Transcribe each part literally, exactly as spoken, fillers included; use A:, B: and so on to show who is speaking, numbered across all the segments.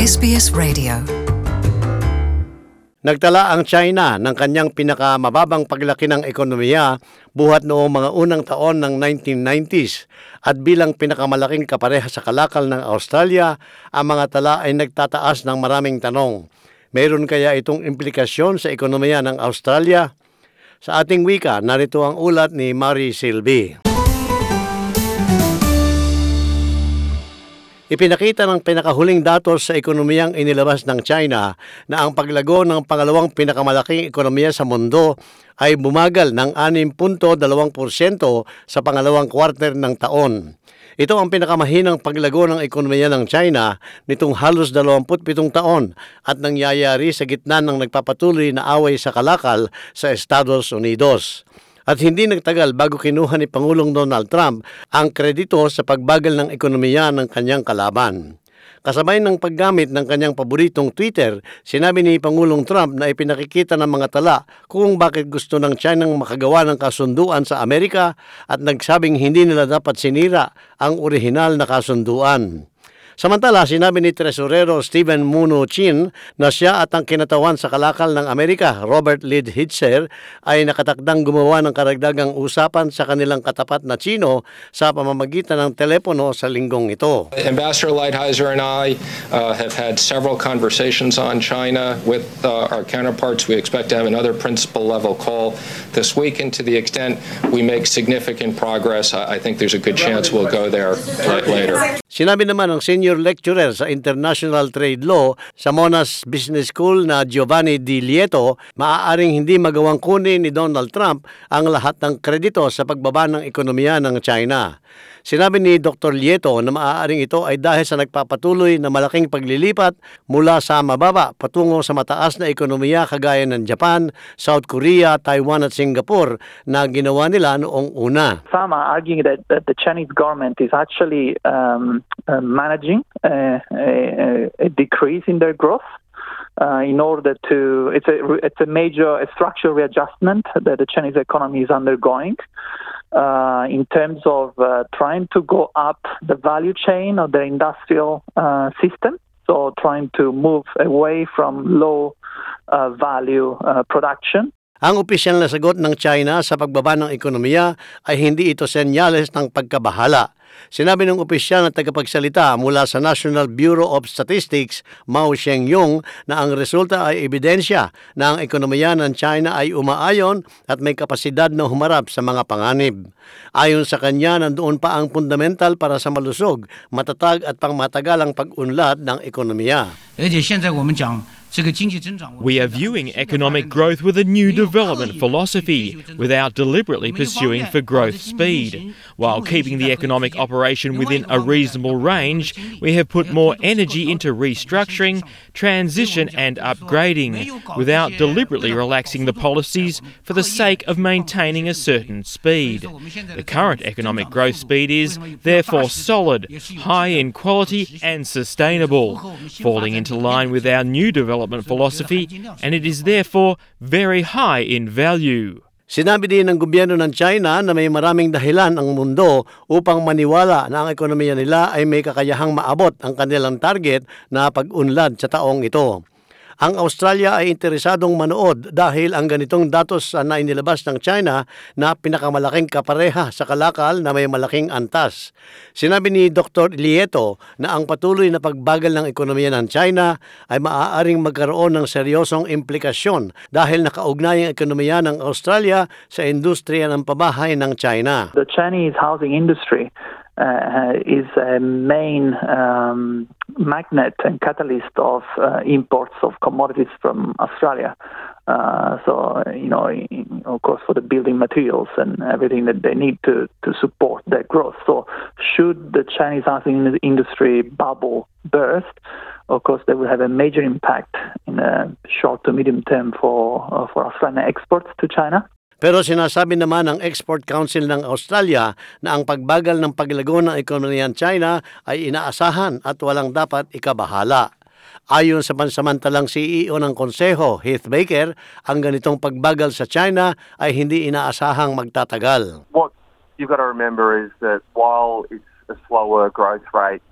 A: S B S Radio.
B: Nagtala ang China ng kanyang pinakamababang paglaki ng ekonomiya buhat noong mga unang taon ng nineteen nineties at bilang pinakamalaking kapareha sa kalakal ng Australia, ang mga tala ay nagtataas ng maraming tanong. Mayroon kaya itong implikasyon sa ekonomiya ng Australia? Sa ating wika, narito ang ulat ni Mari Silby. Ipinakita ng pinakahuling datos sa ekonomiyang inilabas ng China na ang paglago ng pangalawang pinakamalaking ekonomiya sa mundo ay bumagal ng six punto two porsyento sa pangalawang quarter ng taon. Ito ang pinakamahinang paglago ng ekonomiya ng China nitong halos dalawampu't-pitong taon at nangyayari sa gitna ng nagpapatuloy na away sa kalakal sa Estados Unidos. At hindi nagtagal bago kinuha ni Pangulong Donald Trump ang kredito sa pagbagal ng ekonomiya ng kanyang kalaban. Kasabay ng paggamit ng kanyang paboritong Twitter, sinabi ni Pangulong Trump na ipinakikita ng mga tala kung bakit gusto ng China makagawa ng kasunduan sa Amerika at nagsabing hindi nila dapat sinira ang orihinal na kasunduan. Samantala, sinabi ni Tresorero Stephen Mnuchin na siya at ang kinatawan sa kalakal ng Amerika, Robert Lighthizer, ay nakatakdang gumawa ng karagdagang usapan sa kanilang katapat na Chino sa pamamagitan ng telepono sa linggong ito.
C: Ambassador Lighthizer and I uh, have had several conversations on China with uh, our counterparts. We expect to have another principal level call this week, and to the extent we make significant progress, I, I think there's a good chance we'll go there later.
B: Sinabi naman ng senior lecturer sa International Trade Law sa Monash Business School na Giovanni Di Lieto, maaaring hindi magawang kunin ni Donald Trump ang lahat ng kredito sa pagbaba ng ekonomiya ng China. Sinabi ni Doctor Lieto na maaaring ito ay dahil sa nagpapatuloy na malaking paglilipat mula sa mababa patungo sa mataas na ekonomiya kagaya ng Japan, South Korea, Taiwan at Singapore na ginawa nila noong una.
D: Some are arguing that, that the Chinese government is actually um, uh, managing a, a, a decrease in their growth. Uh, in order to, it's a it's a major a structural readjustment that the Chinese economy is undergoing uh, in terms of uh, trying to go up the value chain of the industrial uh, system. So trying to move away from low uh, value uh, production.
B: Ang opisyal na sagot ng China sa pagbaba ng ekonomiya ay hindi ito senyales ng pagkabahala. Sinabi ng opisyal na tagapagsalita mula sa National Bureau of Statistics, Mao Shengyong, na ang resulta ay ebidensya na ang ekonomiya ng China ay umaayon at may kapasidad na humarap sa mga panganib. Ayon sa kanya, nandoon pa ang fundamental para sa malusog, matatag at pangmatagalang pag-unlad ng ekonomiya.
E: We are viewing economic growth with a new development philosophy without deliberately pursuing for growth speed. While keeping the economic operation within a reasonable range, we have put more energy into restructuring, transition and upgrading without deliberately relaxing the policies for the sake of maintaining a certain speed. The current economic growth speed is therefore solid, high in quality and sustainable, falling into line with our new development philosophy, and it is therefore very high in value.
B: Sinabi din ng gobyerno ng China na may maraming dahilan ang mundo upang maniwala na ang ekonomiya nila ay may kakayahang maabot ang kanilang target na pag-unlad sa taong ito. Ang Australia ay interesadong manood dahil ang ganitong datos na inilabas ng China na pinakamalaking kapareha sa kalakal na may malaking antas. Sinabi ni Doctor Lieto na ang patuloy na pagbagal ng ekonomiya ng China ay maaaring magkaroon ng seryosong implikasyon dahil nakaugnay ang ekonomiya ng Australia sa industriya ng pabahay ng China.
D: The Chinese housing industry Uh, is a main um, magnet and catalyst of uh, imports of commodities from Australia. Uh, so, you know, in, of course, for the building materials and everything that they need to, to support their growth. So, should the Chinese housing industry bubble burst, of course, they will have a major impact in the short to medium term for uh, for Australian exports to China.
B: Pero sinasabi naman ng Export Council ng Australia na ang pagbagal ng paglago ng ekonomiya ng China ay inaasahan at walang dapat ikabahala. Ayon sa pansamantalang C E O ng konseho, Heath Baker, ang ganitong pagbagal sa China ay hindi inaasahang magtatagal.
F: What you've got to remember is that while it's a slower growth rate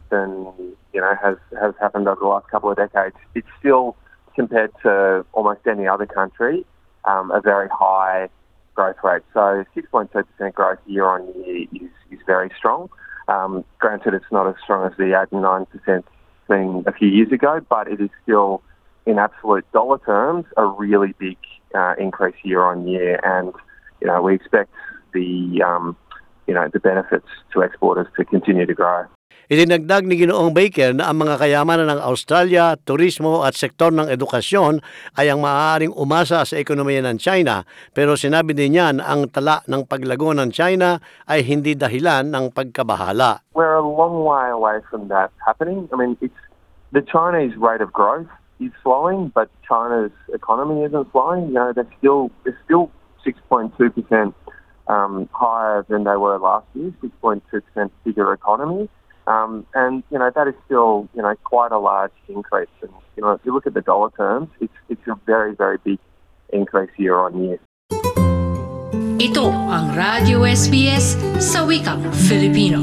A: than you know has has happened over the last couple of decades. It's still, compared to almost any other country, um, a very high growth rate. So six point two percent growth year on year is, is very strong. Um, granted, it's not as strong as the eight and nine percent seen a few years ago, but it is still, in absolute dollar terms, a really big uh, increase year on year. And you know, we expect the um, you know the benefits to exporters to continue to grow.
B: Idinagdag ni Ginoong Baker na ang mga kayamanan ng Australia, turismo at sektor ng edukasyon ay ang maaaring umasa sa ekonomiya ng China, pero sinabi din niya na ang tala ng paglago ng China ay hindi dahilan ng pagkabahala.
A: We're a long way away from that happening. I mean, it's the Chinese rate of growth is slowing, but China's economy isn't slowing. You know, they're still they're still six point two percent um, higher than they were last year, six point two percent bigger economy. Um, and, you know, that is still, you know, quite a large increase. And, you know, if you look at the dollar terms, it's, it's a very, very big increase year on year.
F: Ito ang Radio S B S sa wikang Filipino.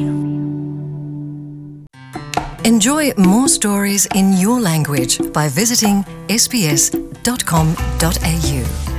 G: Enjoy more stories in your language by visiting s b s dot com dot a u.